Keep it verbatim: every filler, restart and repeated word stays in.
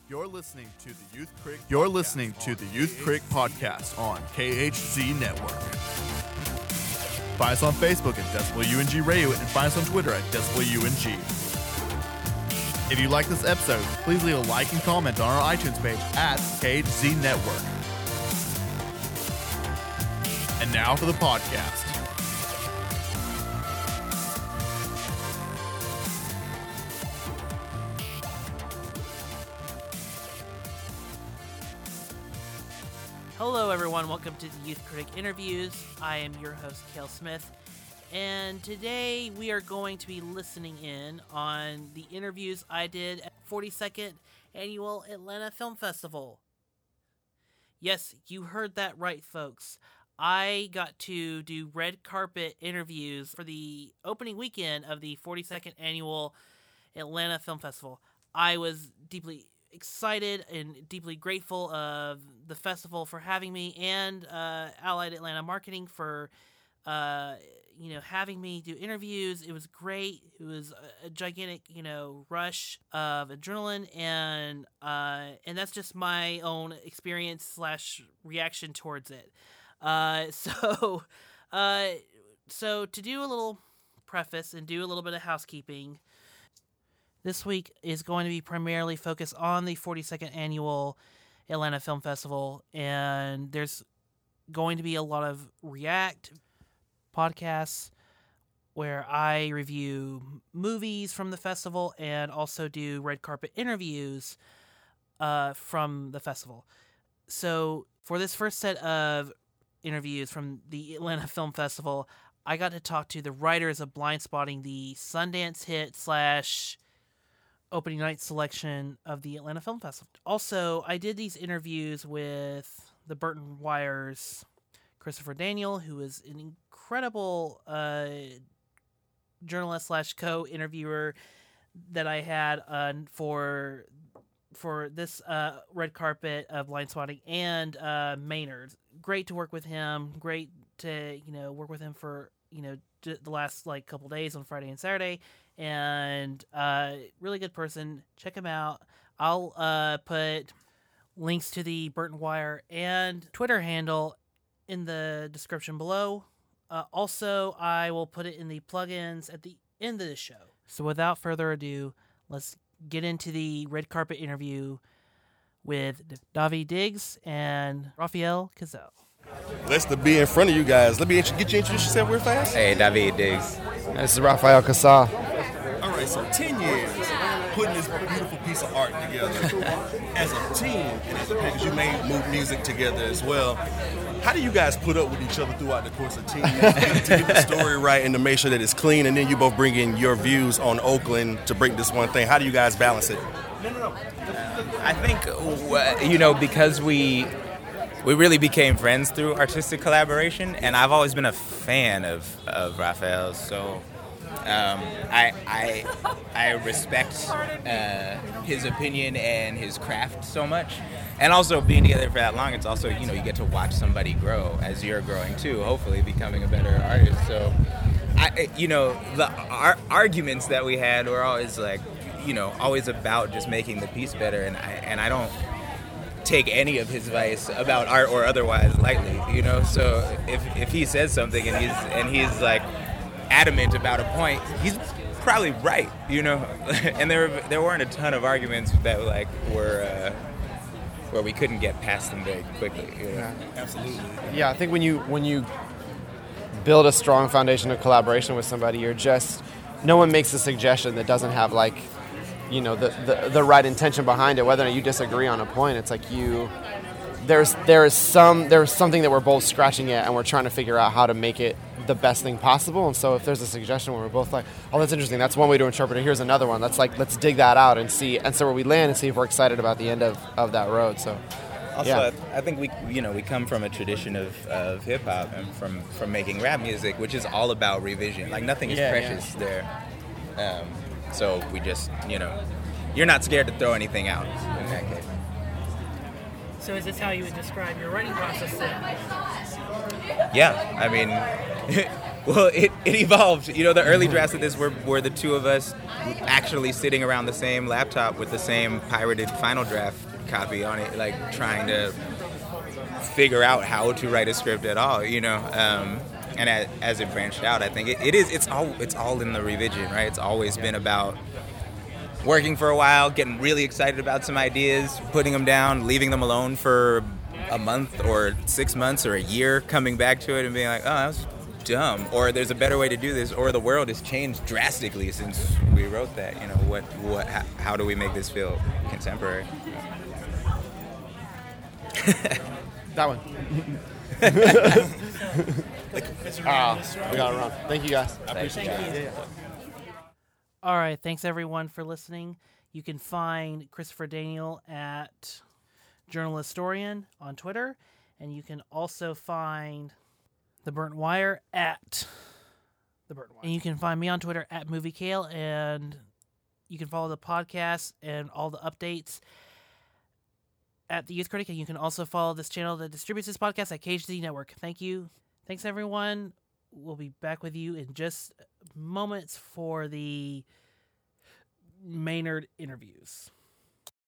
You're listening to the Youth Critic. You're listening to the Youth Critic podcast on K H Z Network. Find us on Facebook at Decibel U N G Radio and find us on Twitter at Decibel U N G. If you like this episode, please leave a like and comment on our iTunes page at K H Z Network. And now for the podcast. Hello everyone, welcome to the Youth Critic Interviews. I am your host, Cale Smith, and today we are going to be listening in on the interviews I did at the forty-second Annual Atlanta Film Festival. Yes, you heard that right, folks. I got to do red carpet interviews for the opening weekend of the forty-second Annual Atlanta Film Festival. I was deeply excited and deeply grateful of the festival for having me and uh, Allied Atlanta Marketing for, uh, you know, having me do interviews. It was great. It was a, a gigantic, you know, rush of adrenaline, and uh, and that's just my own experience slash reaction towards it. Uh, so, uh, so to do a little preface and do a little bit of housekeeping, this week is going to be primarily focused on the forty-second Annual Atlanta Film Festival, and there's going to be a lot of React podcasts where I review movies from the festival and also do red carpet interviews uh, from the festival. So for this first set of interviews from the Atlanta Film Festival, I got to talk to the writers of Blindspotting, the Sundance hit slash opening night selection of the Atlanta Film Festival. Also, I did these interviews with the Burton Wire's Christopher Daniel, who is an incredible uh, journalist slash co-interviewer that I had uh, for for this uh, red carpet of Blindspotting, and uh, Maynard. Great to work with him. Great to you know work with him for you know the last like couple days on Friday and Saturday. And uh, really good person. Check him out. I'll uh, put links to the Burton Wire and Twitter handle in the description below. Uh, also, I will put it in the plugins at the end of the show. So without further ado, let's get into the red carpet interview with Daveed Diggs and Raphael Kazel. Blessed to be in front of you guys. Let me get you introduce yourself real fast. Hey, Daveed Diggs. This is Raphael Kazel. All right, so ten years putting this beautiful piece of art together as a team and as a package. You made move music together as well. How do you guys put up with each other throughout the course of ten years to get the story right and to make sure that it's clean, and then you both bring in your views on Oakland to break this one thing? How do you guys balance it? I think, you know, because we we really became friends through artistic collaboration, and I've always been a fan of, of Raphael's, so um, I, I I respect uh, his opinion and his craft so much. And also being together for that long, it's also, you know, you get to watch somebody grow as you're growing too, hopefully becoming a better artist. So, I, you know, the our arguments that we had were always like, you know, always about just making the piece better, and I and I don't take any of his advice about art or otherwise lightly, you know. So if if he says something and he's and he's like adamant about a point, he's probably right, you know. And there there weren't a ton of arguments that like were uh, where we couldn't get past them very quickly, you know? Yeah, absolutely. Yeah, I think when you when you build a strong foundation of collaboration with somebody, you're just no one makes a suggestion that doesn't have like you know the, the the right intention behind it. Whether or not you disagree on a point, it's like you there's there is some there's something that we're both scratching at, and we're trying to figure out how to make it the best thing possible. And so if there's a suggestion where we're both like, oh, that's interesting, that's one way to interpret it, here's another one, let's like let's dig that out and see and so where we land and see if we're excited about the end of, of that road. So also yeah. I think we you know we come from a tradition of, of hip hop and from, from making rap music, which is all about revision. Like nothing is yeah, precious yeah. there. Um, so we just you know you're not scared to throw anything out in that case. So is this how you would describe your writing process then? Yeah, I mean, Well, it, it evolved. You know, the early drafts of this were, were the two of us actually sitting around the same laptop with the same pirated Final Draft copy on it, like trying to figure out how to write a script at all, you know. Um, and as, as it branched out, I think it, it is, it's all, it's all in the revision, right? It's always been about working for a while, getting really excited about some ideas, putting them down, leaving them alone for a month or six months or a year, coming back to it and being like, oh, that was dumb, or there's a better way to do this, or the world has changed drastically since we wrote that. You know, what, what, how, how do we make this feel contemporary? That one. Ah, we got to run. Thank you, guys. I appreciate Thank it. you. All right, thanks everyone for listening. You can find Christopher Daniel at Journalistorian on Twitter, and you can also find The Burnt Wire at The Burnt Wire. And you can find me on Twitter at MovieKale, and you can follow the podcast and all the updates at The Youth Critic, and you can also follow this channel that distributes this podcast at K H Z Network. Thank you. Thanks, everyone. We'll be back with you in just moments for the Maynard interviews.